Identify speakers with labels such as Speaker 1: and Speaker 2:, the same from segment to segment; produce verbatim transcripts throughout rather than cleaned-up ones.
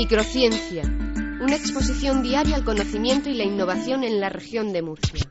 Speaker 1: Microciencia, una exposición diaria al conocimiento y la innovación en la región de Murcia.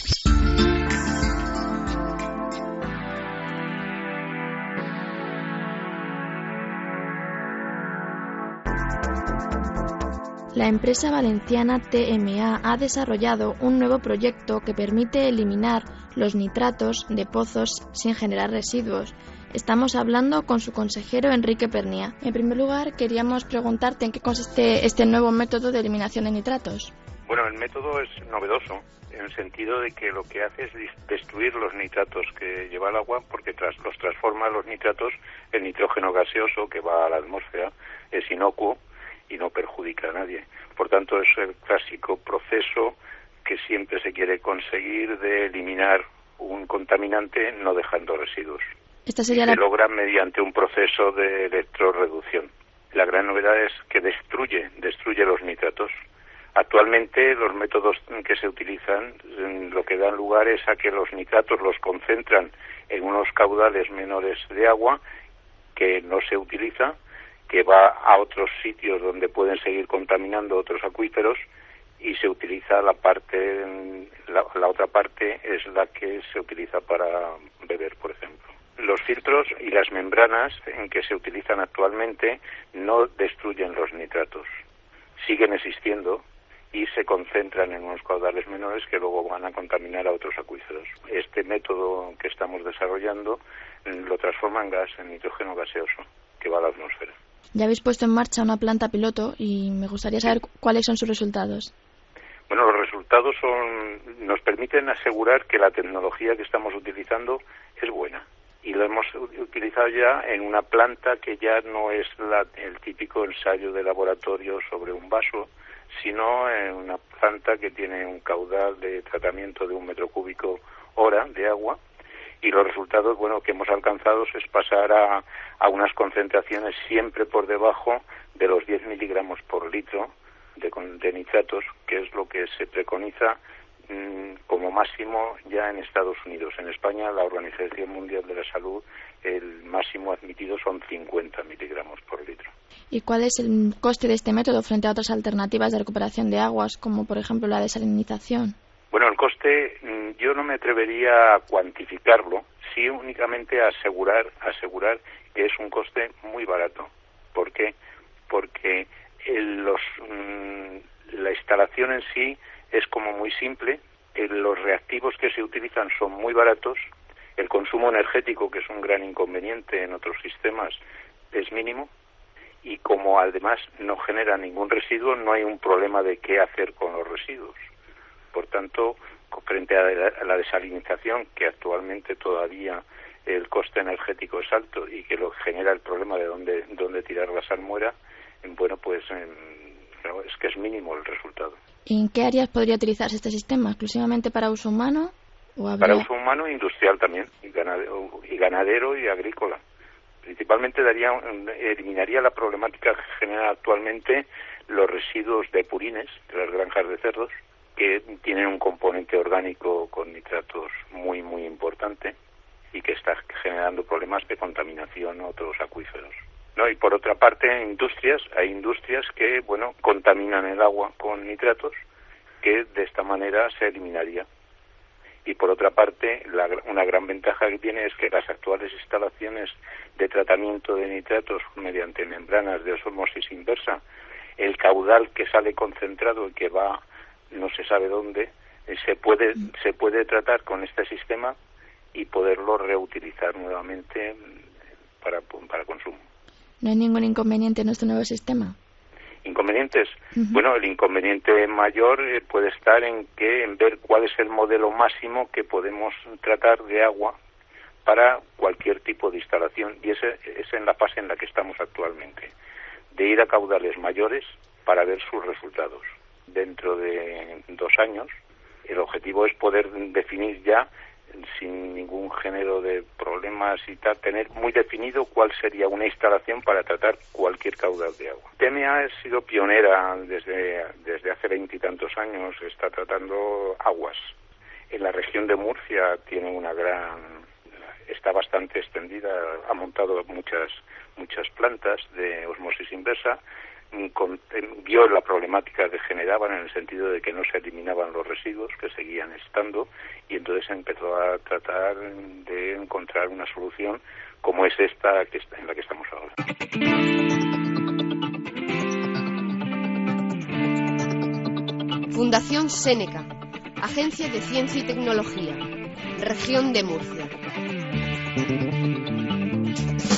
Speaker 2: La empresa valenciana T M A ha desarrollado un nuevo proyecto que permite eliminar los nitratos de pozos sin generar residuos. Estamos hablando con su consejero Enrique Pernia. En primer lugar, queríamos preguntarte en qué consiste este nuevo método de eliminación de nitratos.
Speaker 3: Bueno, el método es novedoso en el sentido de que lo que hace es destruir los nitratos que lleva el agua, porque tras, los transforma los nitratos en nitrógeno gaseoso que va a la atmósfera, es inocuo y no perjudica a nadie. Por tanto, es el clásico proceso que siempre se quiere conseguir de eliminar un contaminante no dejando residuos.
Speaker 2: Esta sería
Speaker 3: se
Speaker 2: la...
Speaker 3: logra mediante un proceso de electrorreducción. La gran novedad es que destruye, destruye los nitratos. Actualmente los métodos que se utilizan lo que dan lugar es a que los nitratos los concentran en unos caudales menores de agua que no se utiliza, que va a otros sitios donde pueden seguir contaminando otros acuíferos, y se utiliza la parte, la, la otra parte es la que se utiliza para beber, por ejemplo. Los filtros y las membranas en que se utilizan actualmente no destruyen los nitratos, siguen existiendo y se concentran en unos caudales menores que luego van a contaminar a otros acuíferos. Este método que estamos desarrollando lo transforma en gas, en nitrógeno gaseoso, que va a la atmósfera.
Speaker 2: Ya habéis puesto en marcha una planta piloto y me gustaría saber cuáles son sus resultados.
Speaker 3: Bueno, los resultados son nos permiten asegurar que la tecnología que estamos utilizando es buena. Y lo hemos utilizado ya en una planta que ya no es la, el típico ensayo de laboratorio sobre un vaso, sino en una planta que tiene un caudal de tratamiento de un metro cúbico hora de agua. Y los resultados, bueno, que hemos alcanzado es pasar a, a unas concentraciones siempre por debajo de los diez miligramos por litro de, de nitratos, que es lo que se preconiza mmm, como máximo ya en Estados Unidos. En España, la Organización Mundial de la Salud, el máximo admitido son cincuenta miligramos por litro.
Speaker 2: ¿Y cuál es el coste de este método frente a otras alternativas de recuperación de aguas, como por ejemplo la desalinización?
Speaker 3: Bueno, el coste yo no me atrevería a cuantificarlo, sí únicamente a asegurar, asegurar que es un coste muy barato. ¿Por qué? Porque el, los, mmm, la instalación en sí es como muy simple, el, los reactivos que se utilizan son muy baratos, el consumo energético, que es un gran inconveniente en otros sistemas, es mínimo, y como además no genera ningún residuo, no hay un problema de qué hacer con los residuos. Por tanto, frente a la desalinización, que actualmente todavía el coste energético es alto y que lo genera el problema de dónde, dónde tirar la salmuera, bueno, pues es que es mínimo el resultado.
Speaker 2: ¿Y en qué áreas podría utilizarse este sistema? ¿Exclusivamente para uso humano? ¿O habría...
Speaker 3: Para uso humano e industrial también, y ganadero, y ganadero y agrícola. Principalmente daría, eliminaría la problemática que genera actualmente los residuos de purines de las granjas de cerdos, que tienen un componente orgánico con nitratos muy, muy importante y que está generando problemas de contaminación a otros acuíferos. ¿No? Y por otra parte, industrias, hay industrias que, bueno, contaminan el agua con nitratos, que de esta manera se eliminaría. Y por otra parte, la, una gran ventaja que tiene es que las actuales instalaciones de tratamiento de nitratos mediante membranas de osmosis inversa, el caudal que sale concentrado y que va no se sabe dónde, se puede se puede tratar con este sistema y poderlo reutilizar nuevamente para, para consumo.
Speaker 2: ¿No hay ningún inconveniente en este nuevo sistema?
Speaker 3: ¿Inconvenientes?
Speaker 2: Uh-huh.
Speaker 3: Bueno, el inconveniente mayor eh, puede estar en que en ver cuál es el modelo máximo que podemos tratar de agua para cualquier tipo de instalación, y ese es en la fase en la que estamos actualmente, de ir a caudales mayores para ver sus resultados. Dentro de dos años, el objetivo es poder definir ya, sin ningún género de problemas y tal, tener muy definido cuál sería una instalación para tratar cualquier caudal de agua. T M A ha sido pionera desde, desde hace veintitantos años, está tratando aguas. En la región de Murcia tiene una gran, está bastante extendida, ha montado muchas, muchas plantas de osmosis inversa. con, vio la problemática que generaban en el sentido de que no se eliminaban los residuos, que seguían estando, y entonces empezó a tratar de encontrar una solución como es esta que está, en la que estamos ahora.
Speaker 1: Fundación Séneca, Agencia de Ciencia y Tecnología, Región de Murcia.